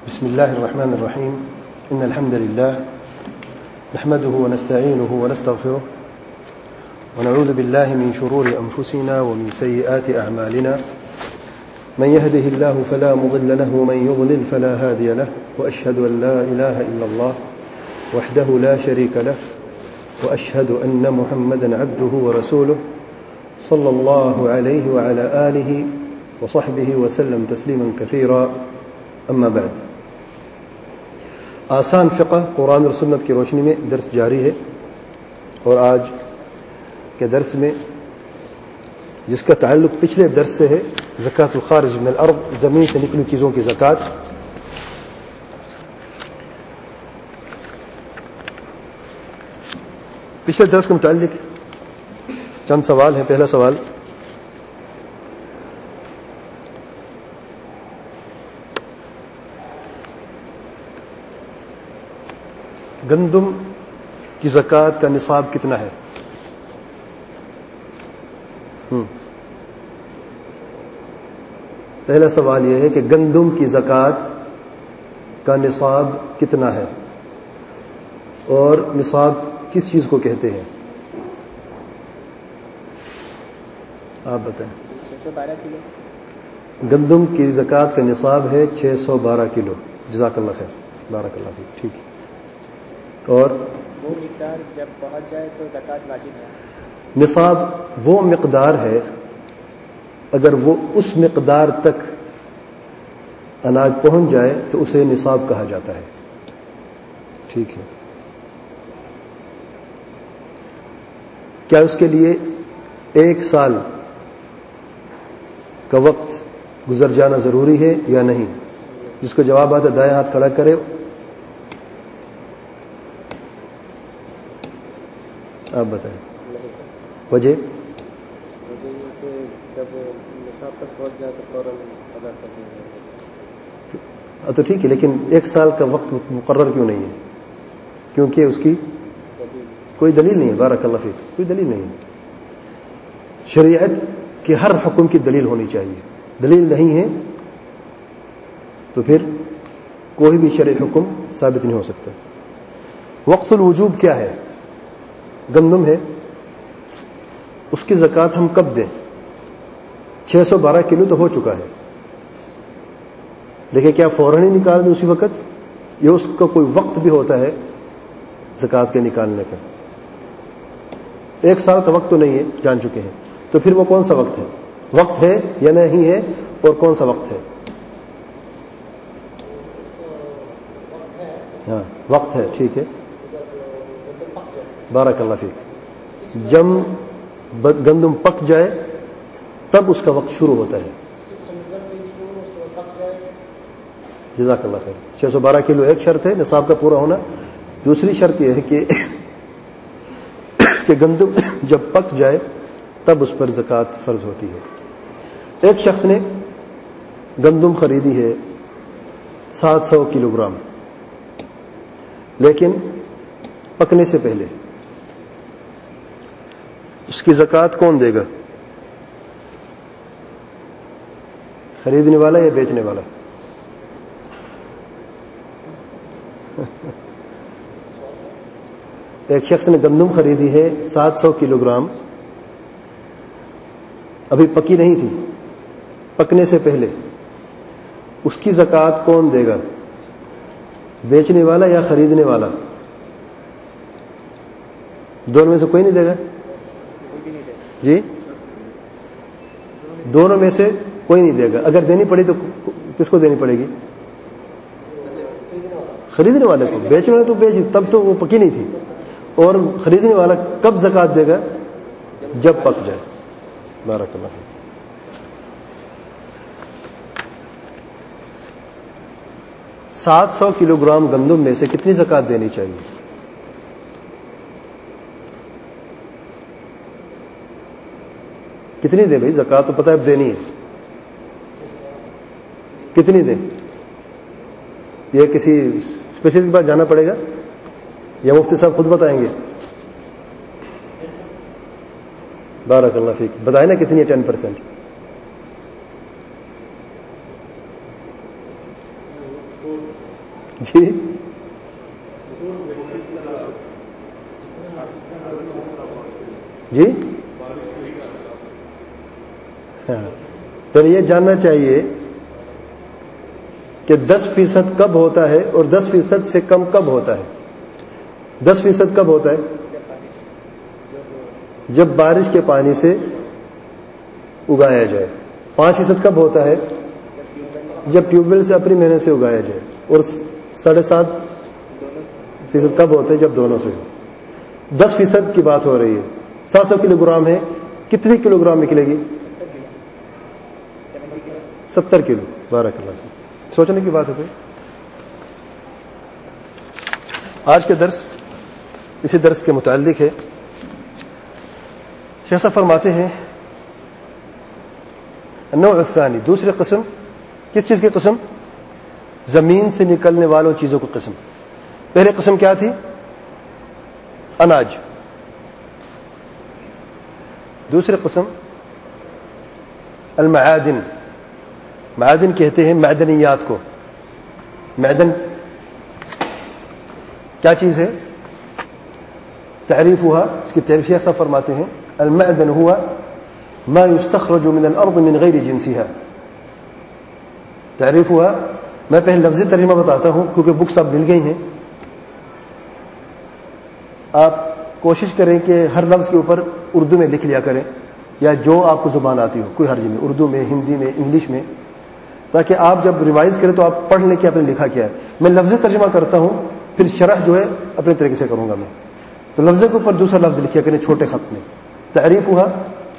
بسم الله الرحمن الرحيم. إن الحمد لله نحمده ونستعينه ونستغفره ونعوذ بالله من شرور أنفسنا ومن سيئات أعمالنا. من يهده الله فلا مضل له ومن يضلل فلا هادي له. وأشهد أن لا إله إلا الله وحده لا شريك له وأشهد أن محمدا عبده ورسوله صلى الله عليه وعلى آله وصحبه وسلم تسليما كثيرا. أما بعد. آسان فقہ قرآن اور سنت کی روشنی میں درس جاری ہے، اور آج کے درس میں جس کا تعلق پچھلے درس سے ہے، زکوٰۃ الخارج من الارض، زمین سے نکلی چیزوں کی زکوٰۃ. پچھلے درس کے متعلق چند سوال ہیں. پہلا سوال، گندم کی زکوٰۃ کا نصاب کتنا ہے؟ پہلا سوال یہ ہے کہ گندم کی زکوٰۃ کا نصاب کتنا ہے، اور نصاب کس چیز کو کہتے ہیں؟ آپ بتائیں. 612 کلو. گندم کی زکوٰۃ کا نصاب ہے 612 کلو. جزاک اللہ خیر، بارک اللہ فیک. ٹھیک ہے. اور وہ مقدار جب پہنچ جائے تو زکوٰۃ واجب ہے. نصاب وہ مقدار ہے اگر وہ اس مقدار تک اناج پہنچ جائے تو اسے نصاب کہا جاتا ہے. ٹھیک ہے. کیا اس کے لیے 1 سال کا وقت گزر جانا ضروری ہے یا نہیں؟ جس کو جواب آتا ہے دائیں ہاتھ کھڑا کرے. آپ بتائیں. وجہ یہ کہ جب نصاب تک پہنچ جائے تو فوراً ادا کر دیا جائے. تو ٹھیک ہے، لیکن 1 سال کا وقت مقرر کیوں نہیں ہے؟ کیونکہ اس کی کوئی دلیل نہیں ہے. بارک اللہ فیک. کوئی دلیل نہیں ہے. شریعت کے ہر حکم کی دلیل ہونی چاہیے. دلیل نہیں ہے تو پھر کوئی بھی شرعی حکم ثابت نہیں ہو سکتا. وقت الوجوب کیا ہے؟ گندم ہے، اس کی زکوٰۃ ہم کب دیں؟ 612 کلو تو ہو چکا ہے، لیکن کیا فوراً ہی نکال دیں اسی وقت، یا اس کا کوئی وقت بھی ہوتا ہے زکوٰۃ کے نکالنے کا؟ 1 سال کا وقت تو نہیں ہے، جان چکے ہیں. تو پھر وہ کون سا وقت ہے؟ وقت ہے یا نہیں ہے، اور کون سا وقت ہے؟ ہاں وقت ہے. ٹھیک ہے. بارک اللہ فیک. جب گندم پک جائے تب اس کا وقت شروع ہوتا ہے. جزاک اللہ خیر. 612 کلو ایک شرط ہے نصاب کا پورا ہونا. دوسری شرط یہ ہے کہ گندم جب پک جائے تب اس پر زکوٰۃ فرض ہوتی ہے. ایک شخص نے گندم خریدی ہے 700 کلو گرام، لیکن پکنے سے پہلے. اس کی زکوٰۃ کون دے گا؟ خریدنے والا یا بیچنے والا؟ ایک شخص نے گندم خریدی ہے 700 کلو گرام، ابھی پکی نہیں تھی، پکنے سے پہلے. اس کی زکوٰۃ کون دے گا؟ بیچنے والا یا خریدنے والا؟ دونوں میں سے کوئی نہیں دے گا؟ جی دونوں میں سے کوئی نہیں دے گا. اگر دینی پڑی تو کس کو دینی پڑے گی؟ خریدنے والے کو. بیچنے والے تو بیچ، تب تو وہ پکی نہیں تھی. اور خریدنے والا کب زکوٰۃ دے گا؟ جب پک جائے. بارک اللہ فیک. 700 کلو گرام گندم میں سے کتنی زکوٰۃ دینی چاہیے؟ کتنی دے بھائی؟ زکوٰۃ تو پتہ ہے اب دینی ہے. کتنی دیں؟ یہ کسی اسپیشلسٹ کے پاس جانا پڑے گا یا مفتی صاحب خود بتائیں گے؟ بارک اللہ فیک. بتائیں نا کتنی ہے؟ 10%. جی جی ہاں، تو یہ جاننا چاہیے کہ 10% کب ہوتا ہے اور 10% سے کم کب ہوتا ہے. 10% کب ہوتا ہے؟ جب بارش کے پانی سے اگایا جائے. 5% کب ہوتا ہے؟ جب ٹیوب ویل سے اپنی محنت سے اگایا جائے. اور 7.5% کب ہوتا ہے؟ جب دونوں سے. 10% کی بات ہو رہی ہے. 700 کلو گرام ہے، کتنی کلو گرام نکلے گی؟ 70 کلو. بارک اللہ. سوچنے کی بات ہے. آج کے درس اسی درس کے متعلق ہے. شیخ صاحب فرماتے ہیں النوع الثانی، دوسری قسم. کس چیز کی قسم؟ زمین سے نکلنے والوں چیزوں کی قسم. پہلی قسم کیا تھی؟ اناج. دوسری قسم المعادن. معادن کہتے ہیں معدنیات کو. معدن کیا چیز ہے؟ تعریف ہوا، اس کی تعریف ایسا فرماتے ہیں المعدن ہوا ما يستخرج من الارض من غیر جنسها. تعریف ہوا، میں پہلے لفظی ترجمہ بتاتا ہوں کیونکہ بکس اب مل گئی ہیں. آپ کوشش کریں کہ ہر لفظ کے اوپر اردو میں لکھ لیا کریں، یا جو آپ کو زبان آتی ہو، کوئی حرج نہیں، اردو میں، ہندی میں، انگلش میں، تاکہ آپ جب ریوائز کریں تو آپ پڑھ لیں کہ آپ نے لکھا کیا ہے. میں لفظی ترجمہ کرتا ہوں، پھر شرح جو ہے اپنے طریقے سے کروں گا میں. تو لفظ کے اوپر دوسرا لفظ لکھیا کریں چھوٹے خط میں. تعریف ہوا،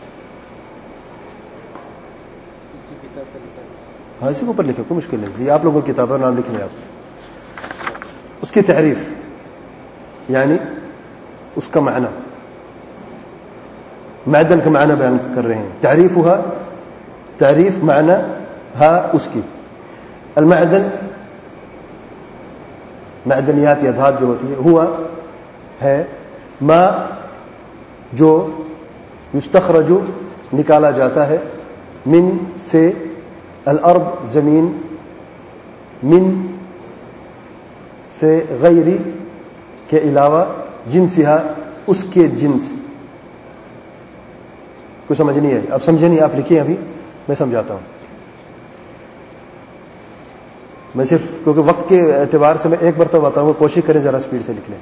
ہاں اسی کے اوپر لکھے، کوئی مشکل نہیں. یہ آپ لوگوں کی کتاب ہے، نام لکھ لیں آپ. اس کی تعریف یعنی اس کا معنی، معدن کا معنی بیان کر رہے ہیں. تعریف ہوا، تعریف معنی ہا اس کی. المعدن معدنیات یا دھات جو ہوتی ہے، ہوا ہے ما جو یستخرج نکالا جاتا ہے، من سے، الارض زمین، من سے، غیری کے علاوہ، جنسہا اس کے جنس. کوئی سمجھ نہیں ہے؟ اب سمجھے نہیں؟ آپ لکھیں ابھی، میں سمجھاتا ہوں. میں صرف کیونکہ وقت کے اعتبار سے میں ایک مرتبہ بتاؤں گا، کوشش کریں ذرا سپیڈ سے لکھ لیں.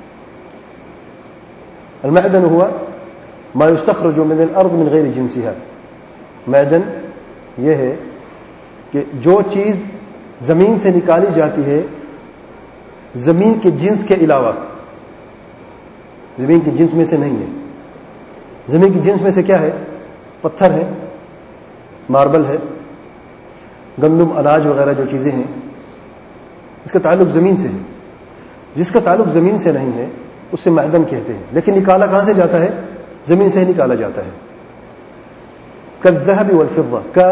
المعدن ہوا ما یستخرج من الارض من غیر جنسها. معدن یہ ہے کہ جو چیز زمین سے نکالی جاتی ہے زمین کے جنس کے علاوہ. زمین کی جنس میں سے نہیں ہے. زمین کی جنس میں سے کیا ہے؟ پتھر ہے، ماربل ہے، گندم، اناج وغیرہ جو چیزیں ہیں، اس کا تعلق زمین سے ہے. جس کا تعلق زمین سے نہیں ہے اسے معدن کہتے ہیں. لیکن نکالا کہاں سے جاتا ہے؟ زمین سے ہی نکالا جاتا ہے. کالذهب والفضة، کا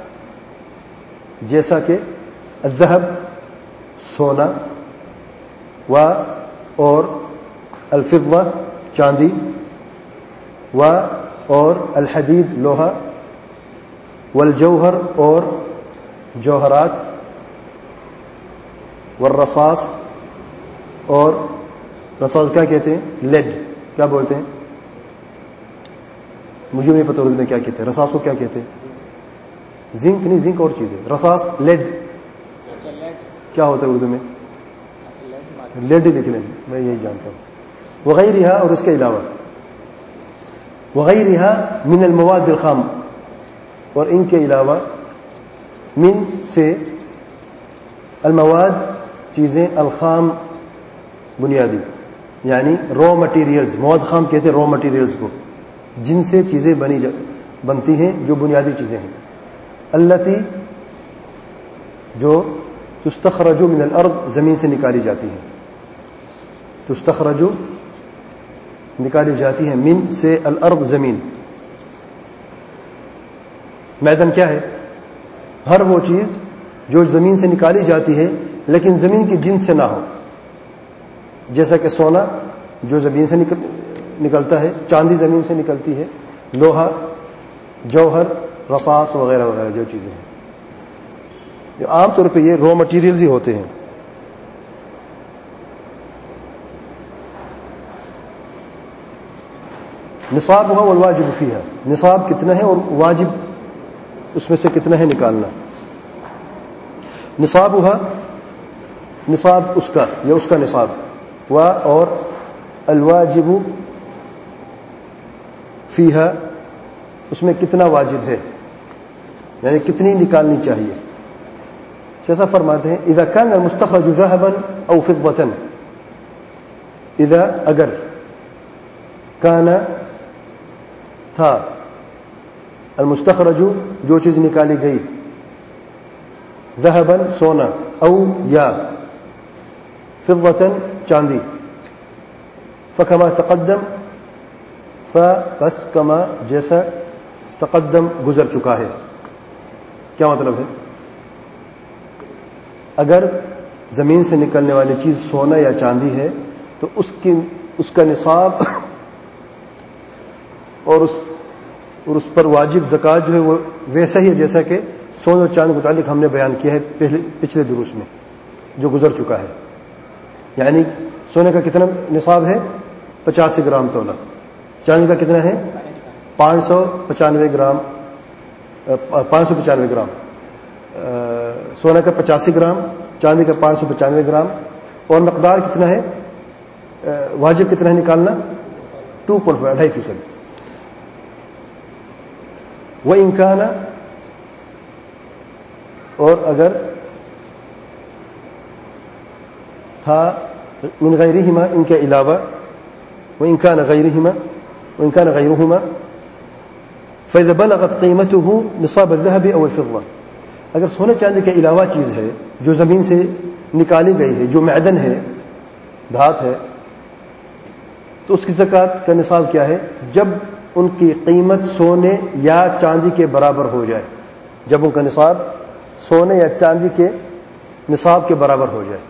جیسا کہ الذهب سونا، و اور الفضة چاندی، و اور الحدید لوہا، والجوہر اور جوہرات، والرصاص اور رصاص کیا کہتے ہیں؟ لیڈ. کیا بولتے ہیں؟ مجھے نہیں پتہ اردو میں کیا کہتے ہیں. رصاص کو کیا کہتے ہیں؟ زنک نہیں، زنک اور چیز ہے. رصاص، لیڈ کیا ہوتا ہے اردو میں؟ لیڈ لکھ لیں، میں یہی جانتا ہوں. وغیرہ اور اس کے علاوہ، وغیرہ من المواد الخام، اور ان کے علاوہ، من سے، المواد چیزیں، الخام بنیادی، یعنی را مٹیریلز. مواد خام کہتے ہیں را مٹیریلز کو، جن سے چیزیں بنتی ہیں، جو بنیادی چیزیں ہیں. التی جو تستخرج من الارض زمین سے نکالی جاتی ہیں. تستخرج نکالی جاتی ہے، من سے، الارض زمین. معدن کیا ہے؟ ہر وہ چیز جو زمین سے نکالی جاتی ہے لیکن زمین کی جنس سے نہ ہو. جیسا کہ سونا جو زمین سے نکلتا ہے، چاندی زمین سے نکلتی ہے، لوہا، جوہر، رصاص وغیرہ وغیرہ جو چیزیں ہیں. عام طور پہ یہ را مٹیریلز ہی ہوتے ہیں. نصابها والواجب فيها، نصاب کتنا ہے اور واجب اس میں سے کتنا ہے نکالنا. نصابها نصاب اس کا یا اس کا نصاب، اور الواجب فيها اس میں کتنا واجب ہے، یعنی کتنی نکالنی چاہیے. جیسا فرماتے ہیں اذا كان المستخرج ذهبا او فضة، اذا اگر كان تھا المستخرج جو چیز نکالی گئی، ذهبا سونا، او یا فضة چاندی، فكما تقدم بس کما جیسا تقدم گزر چکا ہے. کیا مطلب ہے؟ اگر زمین سے نکلنے والی چیز سونا یا چاندی ہے تو اس کا نصاب اور اس پر واجب زکوٰۃ جو ہے وہ ویسا ہی ہے جیسا کہ سونے اور چاندی کے متعلق ہم نے بیان کیا ہے پچھلے دروس میں جو گزر چکا ہے. یعنی سونے کا کتنا نصاب ہے؟ 85 گرام تولہ. چاندی کا کتنا ہے؟ 595 گرام. سونا کا 85 گرام، چاندی کا 595 گرام. اور مقدار کتنا ہے؟ واجب کتنا ہے نکالنا؟ 2.5 2.5%. وَإِنْ كَانَ اور اگر تھا من غیرہما ان کے علاوہ، وَإِنْ كَانَ غَيْرُهُمَا فَإِذَا بَلَغَتْ قِيمَتُهُ نِصَابَ الذَّهَبِ أَوْ الْفِضَّةِ، اگر سونے چاندی کے علاوہ چیز ہے جو زمین سے نکالی گئی ہے، جو معدن ہے، دھات ہے، تو اس کی زکوٰۃ کا نصاب کیا ہے؟ جب ان کی قیمت سونے یا چاندی کے برابر ہو جائے. جب ان کا نصاب سونے یا چاندی کے نصاب کے برابر ہو جائے.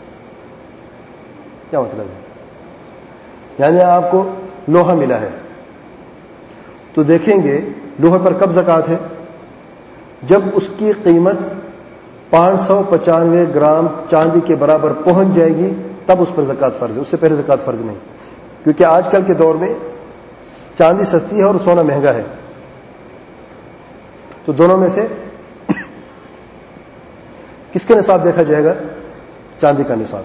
کیا مطلب ہے؟ یعنی آپ کو لوہا ملا ہے تو دیکھیں گے لوہے پر کب زکوٰۃ ہے؟ جب اس کی قیمت 595 گرام چاندی کے برابر پہنچ جائے گی تب اس پر زکوٰۃ فرض ہے. اس سے پہلے زکوٰۃ فرض نہیں، کیونکہ آج کل کے دور میں چاندی سستی ہے اور سونا مہنگا ہے. تو دونوں میں سے کس کا نصاب دیکھا جائے گا؟ چاندی کا نصاب.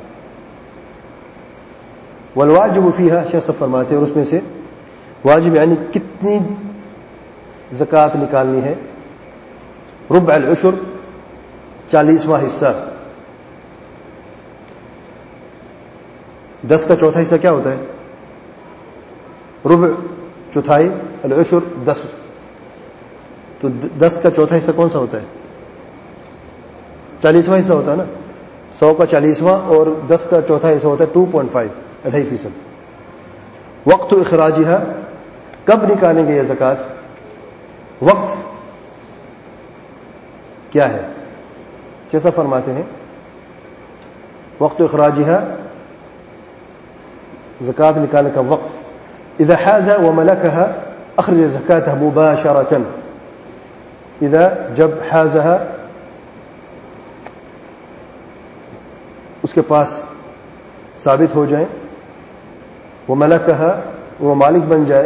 والواجب فیہا، شیخ صاحب فرماتے ہیں اور اس میں سے واجب یعنی کتنی زکوٰۃ نکالنی ہے؟ ربع العشر، 40واں حصہ. 10 کا چوتھا حصہ کیا ہوتا ہے؟ ربع، چوتھائی، العشر 10. تو 10 کا چوتھا حصہ کون سا ہوتا ہے؟ 40واں حصہ ہوتا ہے نا. 100 کا 40واں اور 10 کا چوتھا حصہ ہوتا ہے 2.5 2.5%. وقت اخراجها، کب نکالیں گے یہ زکوٰۃ؟ وقت کیا ہے؟ کیسا فرماتے ہیں؟ وقت اخراجها، زکوٰۃ نکالنے کا وقت. اذا حاز وملكها اخرج زکاتها مباشرة. اذا جب حازها اس کے پاس ثابت ہو جائیں، وملكها وہ مالک بن جائے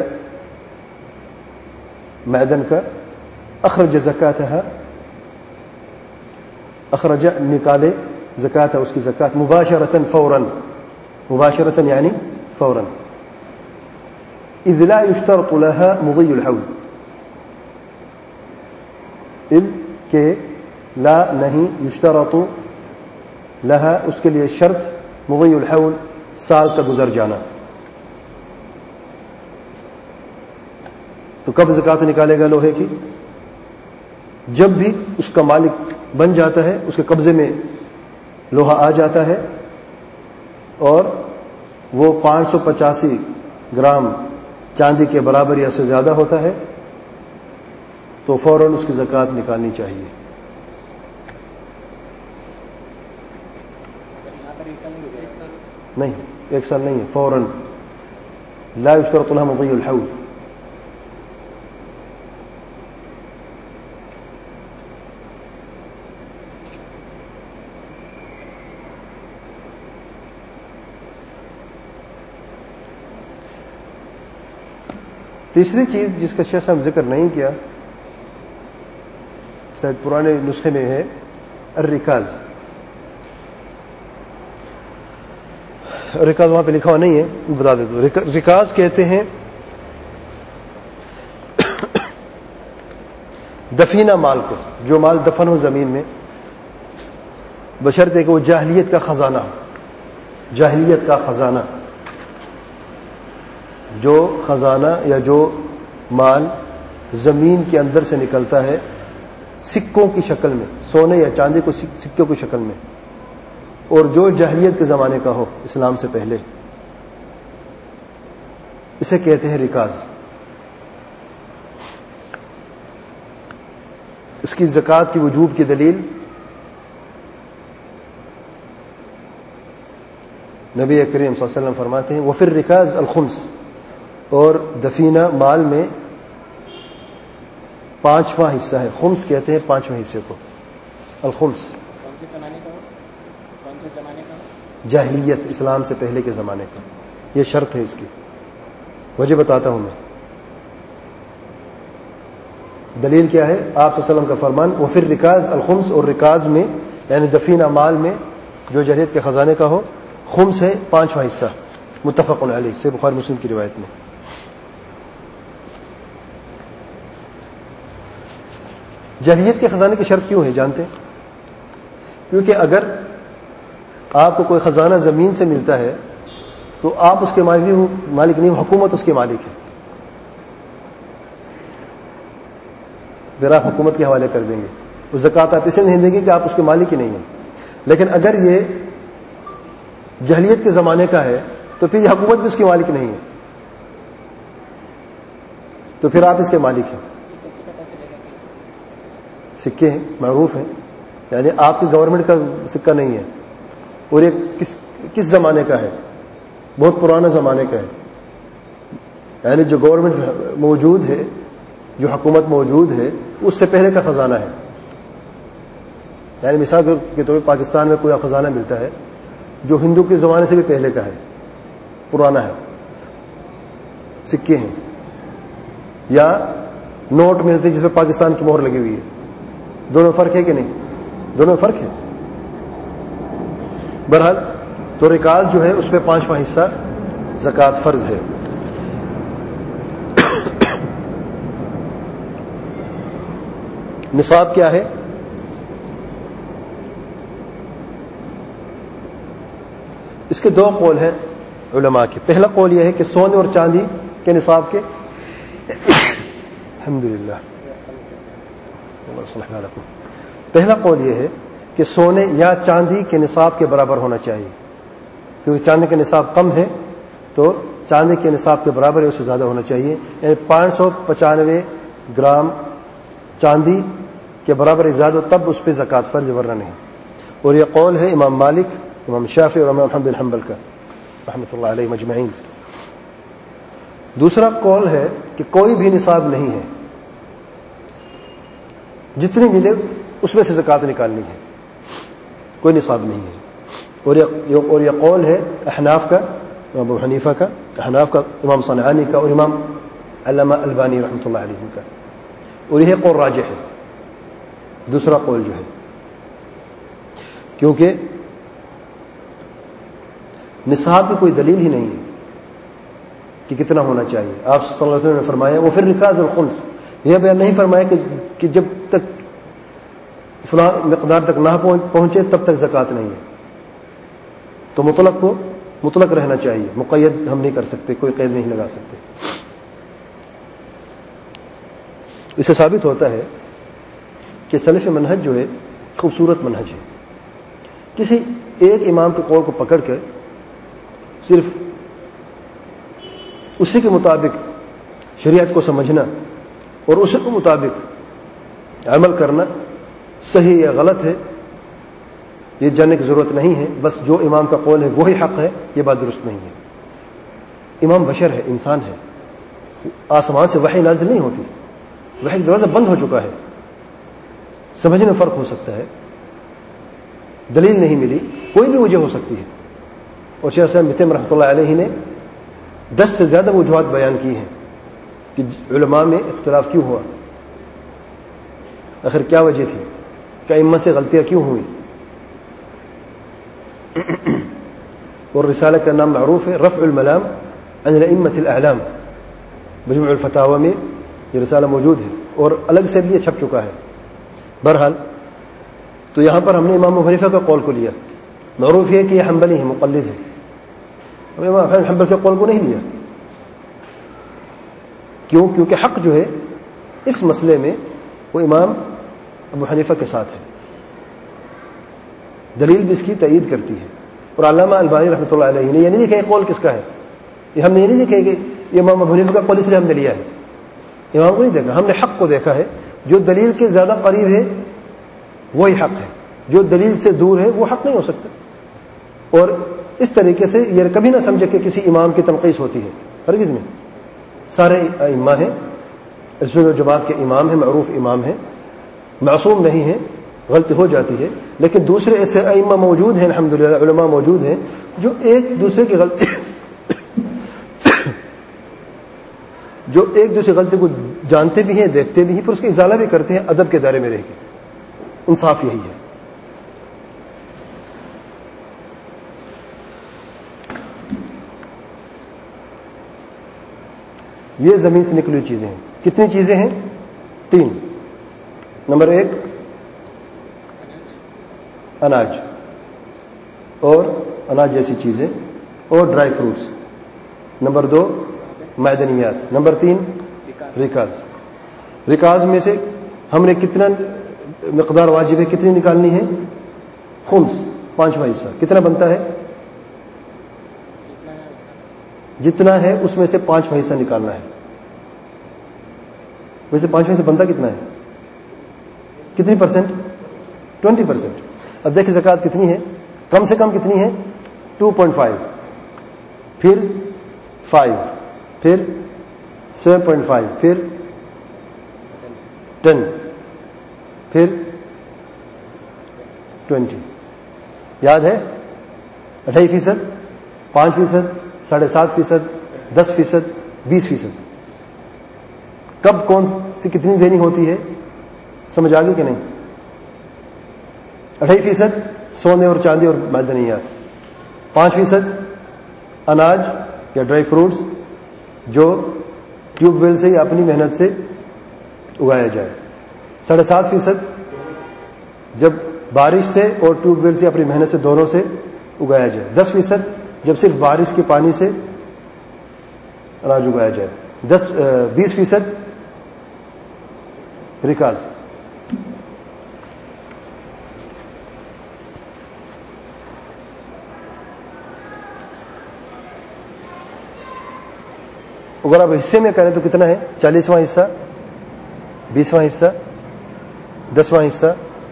معدن کا، اخرج زکاتها، اخرج نکالے زکاتها اس کی زکات، مباشرة فورا، مباشرة یعنی فورا. اذ لا يشترط لها مضي الحول، اذ کہ لا نہیں، یشترط لها اس کے لیے شرط، مضی الحول سال کا گزر جانا. تو کب زکوٰۃ نکالے گا لوہے کی؟ جب بھی اس کا مالک بن جاتا ہے، اس کے قبضے میں لوہا آ جاتا ہے اور وہ 585 گرام چاندی کے برابر یا سے زیادہ ہوتا ہے تو فوراً اس کی زکوٰۃ نکالنی چاہیے. نہیں، 1 سال نہیں ہے، فوراً. لا يشترط لها مضي الحول. تیسری چیز جس کا شیخ صاحب ذکر نہیں کیا، شاید پرانے نسخے میں ہے، الرکاز. رکاز وہاں پہ لکھا ہوا نہیں ہے، بتا دیتا ہوں. رکاز کہتے ہیں دفینہ مال کو، جو مال دفن ہو زمین میں، بشرطے کہ وہ جاہلیت کا خزانہ ہو. جاہلیت کا خزانہ، جو خزانہ یا جو مال زمین کے اندر سے نکلتا ہے سکوں کی شکل میں، سونے یا چاندی کو سکوں کی شکل میں، اور جو جاہلیت کے زمانے کا ہو، اسلام سے پہلے، اسے کہتے ہیں رکاز. اس کی زکوٰۃ کی وجوب کی دلیل نبی کریم صلی اللہ علیہ وسلم فرماتے ہیں وفی الرکاز الخمس، اور دفینہ مال میں 5واں حصہ ہے. خمس کہتے ہیں 5ویں حصے کو. الخمس جاہلیت، اسلام سے پہلے کے زمانے کا. یہ شرط ہے اس کی، وجہ بتاتا ہوں میں. دلیل کیا ہے؟ آپ صلی اللہ علیہ وسلم کا فرمان وفی الرکاز الخمس، اور رکاز میں یعنی دفینہ مال میں جو جاہلیت کے خزانے کا ہو، خمس ہے 5واں حصہ. متفق علیہ، سے بخاری مسلم کی روایت میں. جاہلیت کے خزانے کی شرط کیوں ہے جانتے ہیں؟ کیونکہ اگر آپ کو کوئی خزانہ زمین سے ملتا ہے تو آپ اس کے مالک نہیں، حکومت اس کے مالک ہے. پھر آپ حکومت کے حوالے کر دیں گے. وہ زکوٰۃ آپ اسے نہیں دیں گے کہ آپ اس کے مالک ہی نہیں ہیں. لیکن اگر یہ جاہلیت کے زمانے کا ہے تو پھر یہ حکومت بھی اس کے مالک نہیں ہے، تو پھر آپ اس کے مالک ہیں. سکے ہیں، معروف ہیں، یعنی آپ کی گورنمنٹ کا سکہ نہیں ہے، اور یہ کس زمانے کا ہے؟ بہت پرانا زمانے کا ہے. یعنی جو گورنمنٹ موجود ہے، جو حکومت موجود ہے، اس سے پہلے کا خزانہ ہے. یعنی مثال کے طور پر پاکستان میں کوئی خزانہ ملتا ہے جو ہندو کے زمانے سے بھی پہلے کا ہے، پرانا ہے، سکے ہیں، یا نوٹ ملتے ہیں جس پہ پاکستان کی مہر لگی ہوئی ہے. دونوں فرق ہے کہ نہیں؟ دونوں میں فرق ہے. بہرحال تو رکاز جو ہے اس پہ 5واں حصہ زکوٰۃ فرض ہے. نصاب کیا ہے؟ اس کے 2 قول ہیں علماء کے. پہلا قول یہ ہے کہ سونے اور چاندی کے نصاب کے الحمدللہ. پہلا قول یہ ہے کہ سونے یا چاندی کے نصاب کے برابر ہونا چاہیے، کیونکہ چاندی کا نصاب کم ہے تو چاندی کے نصاب کے برابر ہے، اس سے زیادہ ہونا چاہیے. یعنی 595 گرام چاندی کے برابر زیادہ، تب اس پہ زکوٰۃ فرض، ورنہ نہیں. اور یہ قول ہے امام مالک، امام شافعی اور امام احمد بن حنبل کا رحمۃ اللہ علیہ مجمعین. دوسرا قول ہے کہ کوئی بھی نصاب نہیں ہے، جتنی ملے اس میں سے زکوٰۃ نکالنی ہے، کوئی نصاب نہیں ہے. اور یہ قول ہے احناف کا، امام ابو حنیفہ کا، احناف کا، امام صنعانی کا، اور امام علامہ البانی رحمۃ اللہ علیہ کا. اور یہ قول راجح ہے، دوسرا قول جو ہے، کیونکہ نصاب کی کوئی دلیل ہی نہیں ہے کہ کتنا ہونا چاہیے. آپ صلی اللہ علیہ وسلم نے فرمایا وہ پھر رکاز الخمس، یہ بیان نہیں فرمایا کہ جب تک فلاں مقدار تک نہ پہنچے تب تک زکوٰۃ نہیں ہے. تو مطلق کو مطلق رہنا چاہیے، مقید ہم نہیں کر سکتے، کوئی قید نہیں لگا سکتے. اس سے ثابت ہوتا ہے کہ سلف منہج جو ہے خوبصورت منہج ہے. کسی ایک امام کے قول کو پکڑ کے صرف اسی کے مطابق شریعت کو سمجھنا اور اسی کے مطابق عمل کرنا صحیح یا غلط ہے، یہ جاننے کی ضرورت نہیں ہے. بس جو امام کا قول ہے وہی حق ہے، یہ بات درست نہیں ہے. امام بشر ہے، انسان ہے، آسمان سے وحی نازل نہیں ہوتی، وحی دروازہ بند ہو چکا ہے. سمجھنے میں فرق ہو سکتا ہے، دلیل نہیں ملی، کوئی بھی وجہ ہو سکتی ہے. اور شیخ صاحب ابن تیمیہ رحمۃ اللہ علیہ نے 10 سے زیادہ وجوہات بیان کی ہیں کہ علماء میں اختلاف کیوں ہوا, آخر کیا وجہ تھی, کہ ائمہ سے غلطیاں کیوں ہوئی. اور رسالہ کا نام معروف ہے رفع الملام عن الائمة الاعلام, مجموع الفتاوی میں یہ رسالہ موجود ہے اور الگ سے بھی یہ چھپ چکا ہے. بہرحال تو یہاں پر ہم نے امام ابو حنیفہ کا قول کو لیا. معروف ہے کہ یہ حنبلی ہے, مقلد ہے. اب امام حنبل کے قول کو نہیں لیا. کیوں؟ کیونکہ حق جو ہے اس مسئلے میں وہ امام ابو حنیفہ کے ساتھ ہے, دلیل بھی اس کی تائید کرتی ہے. اور علامہ البانی رحمۃ اللہ علیہ نے یہ نہیں دیکھا یہ قول کس کا ہے, یہ ہم نے یہ نہیں دیکھا کہ یہ امام ابو حنیفہ کا قول اس لیے ہم نے لیا ہے. امام کو نہیں دیکھا, ہم نے حق کو دیکھا ہے. جو دلیل کے زیادہ قریب ہے وہی حق ہے, جو دلیل سے دور ہے وہ حق نہیں ہو سکتا. اور اس طریقے سے یہ کبھی نہ سمجھے کہ کسی امام کی تنقیص ہوتی ہے, ہرگز نہیں. سارے ائمہ ہیں, سنت و جماعت کے امام ہیں, معروف امام ہیں, معصوم نہیں ہیں, غلطی ہو جاتی ہے. لیکن دوسرے ایسے ائمہ موجود ہیں الحمدللہ, علماء موجود ہیں جو ایک دوسرے کی غلطی جو ایک دوسرے غلطی کو جانتے بھی ہیں, دیکھتے بھی ہیں, پھر اس کی ازالہ بھی کرتے ہیں ادب کے دائرے میں رہ کے. انصاف یہی ہے. یہ زمین سے نکلی ہوئی چیزیں ہیں. کتنی چیزیں ہیں؟ 3. نمبر 1 اناج اور اناج جیسی چیزیں اور ڈرائی فروٹس. نمبر 2 معدنیات. نمبر 3 ریکاز. ریکاز میں سے ہم نے کتنا مقدار واجب ہے, کتنی نکالنی ہے؟ خمس, 5واں حصہ. کتنا بنتا ہے؟ جتنا ہے اس میں سے 5واں حصہ نکالنا ہے. ویسے 5واں حصہ بنتا کتنا ہے؟ کتنی پرسنٹ؟ 20%. اب دیکھیں زکوٰۃ کتنی ہے, کم سے کم کتنی ہے؟ 2.5, پھر 5, پھر 7.5, پھر 10, پھر 20. یاد ہے؟ 2.5%, 5%, 7.5%, 10%, 20%. کب کون سی کتنی دینی ہوتی ہے سمجھ آگے کہ نہیں؟ 2.5% سونے اور چاندی اور معدنیات, 5% اناج یا ڈرائی فروٹس جو ٹیوب ویل سے یا اپنی محنت سے اگایا جائے, 7.5% جب بارش سے اور ٹیوب ویل سے اپنی محنت سے دونوں سے اگایا جائے, 10% جب صرف بارش کے پانی سے اناج اگایا جائے, 20% ریکاز. اگر آپ حصے میں کریں تو کتنا ہے؟ 40واں حصہ, 20واں حصہ, 10واں حصہ,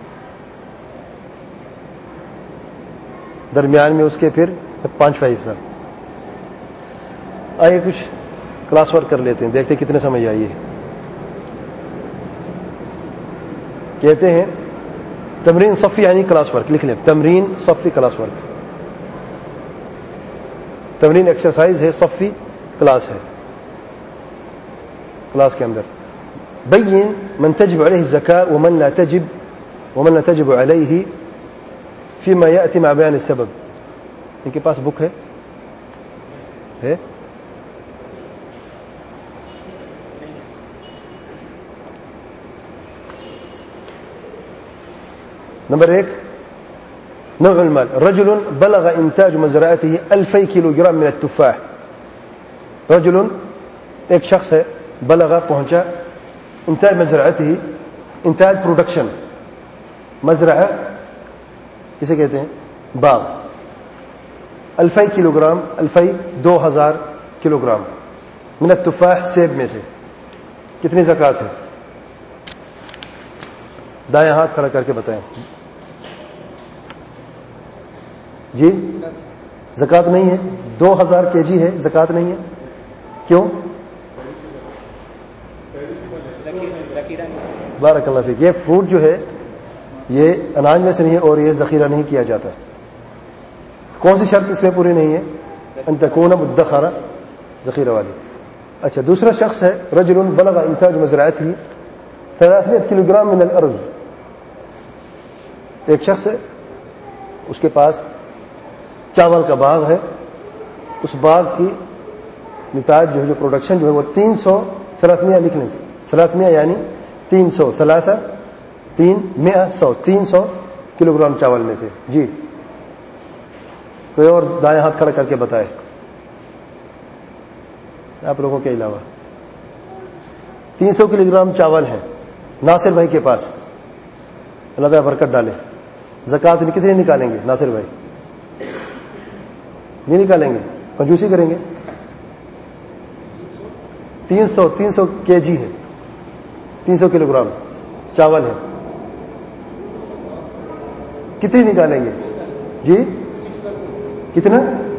درمیان میں اس کے پھر 5واں حصہ. آئیے کچھ کلاس ورک کر لیتے ہیں, دیکھتے ہیں کتنے سمجھ آئیے. کہتے ہیں تمرین صفی یعنی کلاس ورک, لکھ لیں تمرین صفی کلاس ورک. تمرین ایکسرسائز ہے, صفی کلاس ہے. کلاس کے اندر بین من تجب علیہ الزکاة ومن لا تجب علیہ فيما يأتي مع بیان السبب. ان کے پاس بک ہے؟ نمبر 1 نوع المال. رجل بلغ انتاج مزرعته 2000 کلو گرام من التفاح. رجل ایک شخص ہے, بلغ پہنچا, انتاج مزرعته انتاج پروڈکشن, مزرعہ کسے کہتے ہیں؟ باغ. 2000 کلو گرام, 2000 کلو گرام من التفاح سیب میں سے. کتنی زکوٰۃ ہے؟ دائیں ہاتھ کھڑا کر کے بتائیں. جی زکوٰۃ نہیں ہے. 2000 kg ہے, زکوٰۃ نہیں ہے. کیوں؟ بارک اللہ فیک. یہ فروٹ جو ہے یہ اناج میں سے نہیں ہے اور یہ ذخیرہ نہیں کیا جاتا. کون سی شرط اس میں پوری نہیں ہے؟ ان تکون مدخرہ, ذخیرہ والی. اچھا دوسرا شخص ہے رجل بلغ انتاج مزرعته 300 کلو گرام من الارض. ایک شخص ہے اس کے پاس چاول کا باغ ہے, اس باغ کی نتاج جو ہے جو پروڈکشن جو ہے وہ 300 لکھ لیں 300 یعنی 300 300 کلو گرام چاول میں سے. جی کوئی اور دائیں ہاتھ کھڑا کر کے بتائے آپ لوگوں کے علاوہ. 300 کلو گرام چاول ہے ناصر بھائی کے پاس, اللہ تعالیٰ برکت ڈالے. زکوٰۃ کتنے نکالیں گے ناصر بھائی؟ نہیں نکالیں گے, کنجوسی کریں گے. 300 کے جی ہے, 300 کلو گرام چاول ہے, کتنی نکالیں گے؟ جی کتنا؟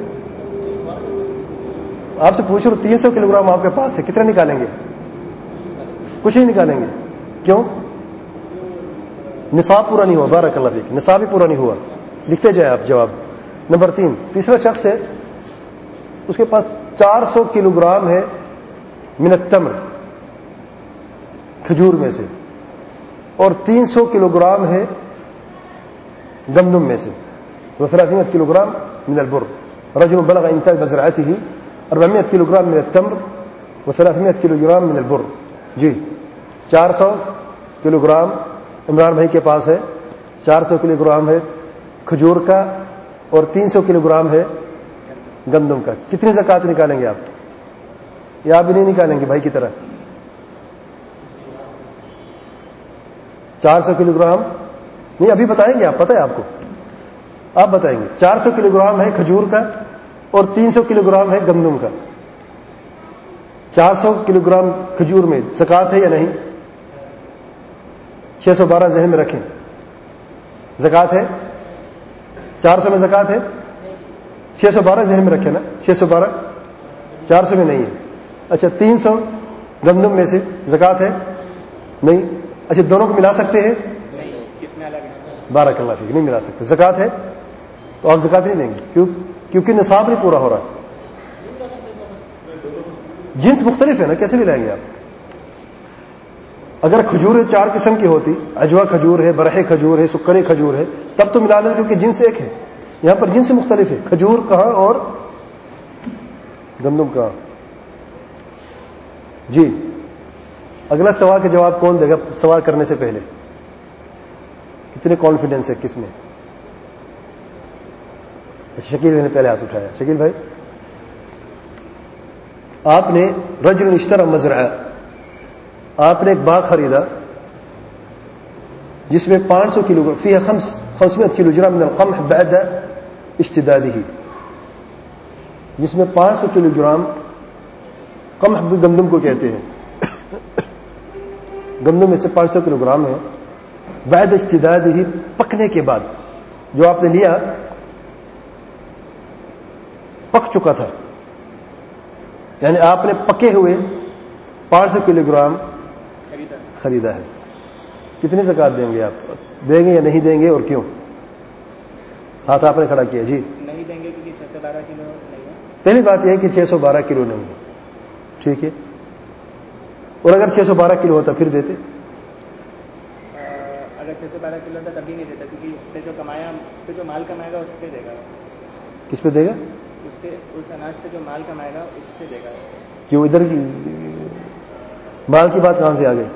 آپ سے پوچھ رہا ہوں 300 کلو گرام آپ کے پاس ہے, کتنا نکالیں گے؟ کچھ نہیں نکالیں گے. کیوں؟ نصاب پورا نہیں ہوا. بارک اللہ فیک, نصاب ہی پورا نہیں ہوا. لکھتے جائیں آپ جواب. نمبر 3 تیسرا شخص ہے اس کے پاس 400 کلو گرام ہے من التمر کھجور میں سے, اور 300 کلو گرام ہے گندم میں سے. و300 کلو گرام من البر. رجل بلغ انتاج مزرعته 400 کلو گرام من التمر و300 کلو گرام من البر. جی 400 کلو گرام عمران بھائی کے پاس ہے, 400 کلو گرام ہے کھجور کا اور 300 کلو گرام ہے گندم کا. کتنی زکوٰۃ نکالیں گے آپ؟ یا آپ بھی نہیں نکالیں گے بھائی کی طرح؟ 400 کلو گرام نہیں, ابھی بتائیں گے آپ, پتہ ہے آپ کو, آپ بتائیں گے. 400 کلو گرام ہے کھجور کا اور 300 کلو گرام ہے گندم کا. 400 کلو گرام کھجور میں زکوٰۃ ہے یا نہیں؟ 612 ذہن میں رکھیں. زکوٰۃ ہے 400 میں زکوٰۃ ہے 612 ذہن میں رکھیں نا. 612 400 میں نہیں ہے. اچھا 300 گندم میں سے زکوٰۃ ہے نہیں. اچھا دونوں کو ملا سکتے ہیں؟ بارک اللہ فیک, نہیں ملا سکتے. زکوٰۃ ہے تو آپ زکوٰۃ نہیں دیں گے. کیونکہ نصاب نہیں پورا ہو رہا. جنس مختلف ہے نا, کیسے ملائیں گے آپ؟ اگر کھجور 4 قسم کی ہوتی, اجوا کھجور ہے, برہے کھجور ہے, سکری کھجور ہے, تب تو ملا لیں, کیونکہ جنس ایک ہے. یہاں پر جنس مختلف ہے, کھجور کہاں اور گندم کہاں. جی اگلا سوال کا جواب کون دے گا سوال کرنے سے پہلے؟ کتنے کانفیڈنس ہے کس میں؟ اچھا شکیل بھائی نے پہلے ہاتھ اٹھایا. شکیل بھائی, آپ نے رجل اشترى مزرعہ, آپ نے ایک باغ خریدا جس میں 500 کلو فيها 500 کلو گرام من القمح بعد اشتداده, جس میں 500 کلو گرام قمح بھی گندم کو کہتے ہیں, گندم میں سے 500 کلو گرام ہے بعد اشتداده, پکنے کے بعد. جو آپ نے لیا پک چکا تھا, یعنی آپ نے پکے ہوئے 500 کلو گرام خریدا ہے. کتنی زکوٰۃ دیں گے آپ؟ دیں گے یا نہیں دیں گے اور کیوں؟ ہاتھ آپ نے کھڑا کیا. جی نہیں دیں گے کیونکہ 612 کلو نہیں ہے. پہلی بات یہ ہے کہ 612 کلو نہیں ہے, ٹھیک ہے. اور اگر 612 کلو ہوتا پھر دیتے؟ اگر 612 کلو ہوتا تب بھی نہیں دیتا, کیونکہ اس پہ جو کمایا, اس پہ جو مال کمائے گا اس پہ دے گا. کس پہ دے گا؟ اس اناج سے جو مال کمائے گا اس سے دے گا. کیوں ادھر کی مال کی بات کہاں سے آ گئی؟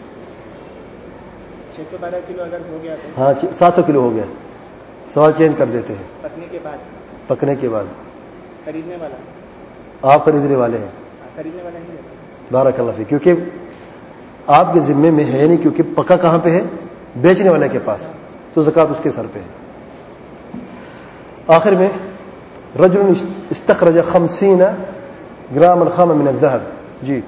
612 کلو اگر ہو گیا تو ہاں 700 کلو ہو گیا. سوال چینج کر دیتے ہیں. پکنے کے بعد خریدنے والا, آپ خریدنے والے ہیں, خریدنے والا نہیں ہے. بارک اللہ فیک, کیونکہ آپ کے ذمے میں ہے نہیں, کیونکہ پکا کہاں پہ ہے؟ بیچنے والے کے پاس, تو زکوٰۃ اس کے سر پہ ہے. آخر میں رجل استخرج 50 گرام الخام من الذهب. جی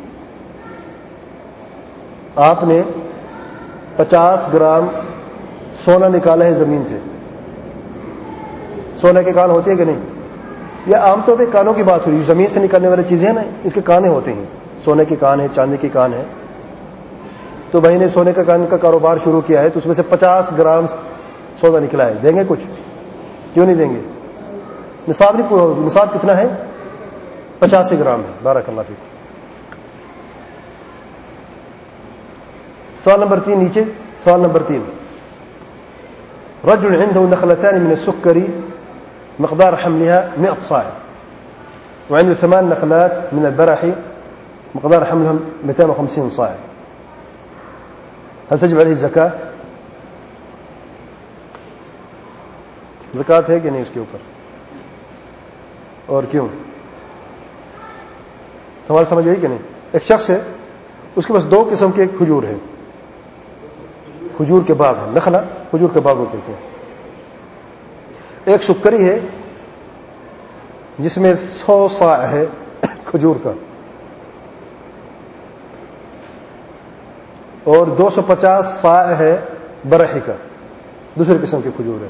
آپ نے 50 گرام سونا نکالا ہے زمین سے. سونے کے کان ہوتے ہیں کہ نہیں؟ یا عام طور پہ کانوں کی بات ہو رہی ہے, زمین سے نکلنے والی چیزیں ہیں نا, اس کے کانے ہوتے ہیں. سونے کے کان ہے, چاندی کے کان ہے. تو بھائی نے سونے کا کان کا کاروبار شروع کیا ہے, تو اس میں سے 50 گرام سونا نکلا ہے. دیں گے کچھ؟ کیوں نہیں دیں گے؟ نصاب نہیں پورا. نصاب کتنا ہے؟ 85 گرام ہے. بارک اللہ فیک. سوال نمبر 3 نیچے. سوال نمبر 3. رجل عنده نخلتان من السكر مقدار حملها 100 صاع وعنده 8 نخلات من البرح مقدار حملهم 250 صاع. هل تجب عليه الزكاة؟ زکات ہے کہ نہیں اس کے اوپر, اور کیوں؟ سوال سمجھ آئی کہ نہیں؟ ایک شخص ہے, اس کے پاس 2 قسم کے کھجور ہیں, کھجور کے باغ ہیں, نخلا کھجور کے باغ کہتے ہیں. ایک سکری ہے جس میں 100 صاع ہے کھجور کا, اور 250 صاع ہے برحی کا, دوسرے قسم کے کھجور ہے.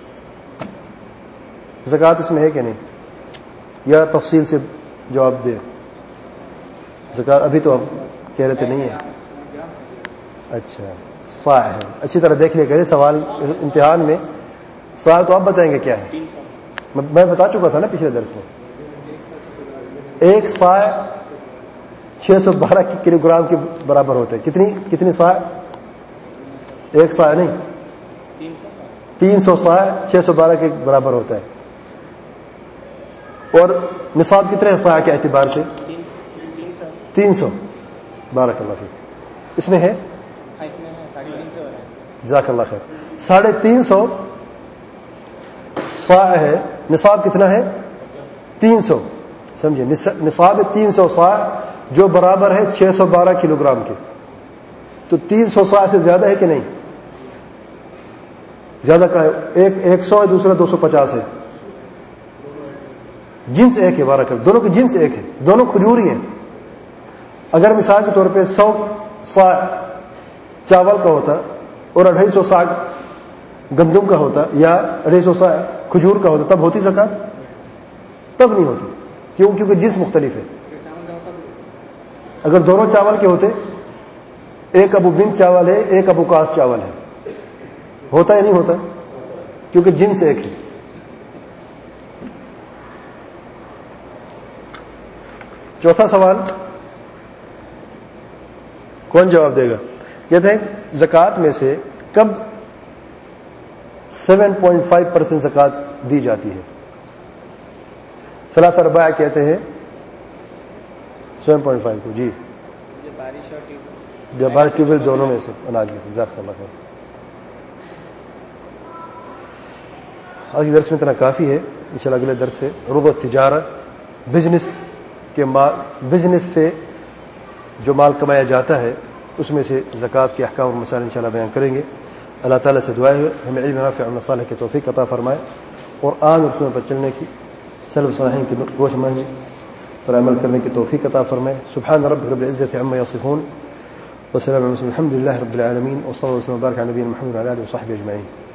زکات اس میں ہے کہ نہیں, یا تفصیل سے جواب دے؟ زکات ابھی تو آپ کہہ رہے تھے نہیں ہے. اچھا صاع ہے, اچھی طرح دیکھ لیا کرے سوال امتحان میں. سوال تو آپ بتائیں گے کیا ہے, میں بتا چکا تھا نا پچھلے درس میں. 1 صاع 612 کلو گرام کے برابر ہوتا ہے. کتنی صاع؟ 1 صاع نہیں, 300 صاع 612 کے برابر ہوتا ہے. اور نصاب کتنے صاع کے اعتبار سے؟ 300. بارک اللہ فیک. اس میں ہے جزاک اللہ خیر. 350 صاع ہے. نصاب کتنا ہے؟ 300. سمجھے, نصاب 300 صاع جو برابر ہے 612 کلو گرام کے. تو 300 صاع سے زیادہ ہے کہ نہیں؟ زیادہ کا ہے. ایک 100 ہے, دوسرا 250 ہے. جنس ایک ہے. بارک اللہ, دونوں کی جنس ایک ہے, دونوں کھجور ہی ہیں. اگر مثال کے طور پہ 100 صاع چاول کا ہوتا اور 250 صاع گندم کا ہوتا, یا 250 صاع کھجور کا ہوتا, تب ہوتی زکات؟ تب نہیں ہوتی. کیوں؟ کیونکہ جنس مختلف ہے. اگر دونوں چاول کے ہوتے, ایک ابو بنت چاول ہے, ایک ابو کاس چاول ہے, ہوتا یا نہیں ہوتا؟ کیونکہ جنس ایک ہے. چوتھا سوال کون جواب دے گا؟ کہتے ہیں زکات میں سے کب 7.5% زکات دی جاتی ہے؟ 3 ارباع کہتے ہیں 7.5 کو. جی, جب بارش ٹیوب ویل دونوں میں سے اناج میں سے. جزاک اللہ خیر. آج کے درس میں اتنا کافی ہے. انشاءاللہ اگلے درس سے عروض التجارہ, بزنس سے جو مال کمایا جاتا ہے اس میں سے زکات کے احکام اور مسائل انشاءاللہ بیان کریں گے. اللہ تعالیٰ سے دعا ہے ہمیں علم نافع اور صالح کی توفیق عطا فرمائے, اور آن اور سنت پر چلنے کی, سلف صالحین کی گوش مانی پر عمل کرنے کی توفیق عطا فرمائے. سبحان ربک رب العزة عما یصفون وسلام علی المرسلین, الحمد للہ رب العالمین, وصلی اللہ وسلم وبارک علی نبینا محمد وعلی آلہ وصحبہ اجمعین.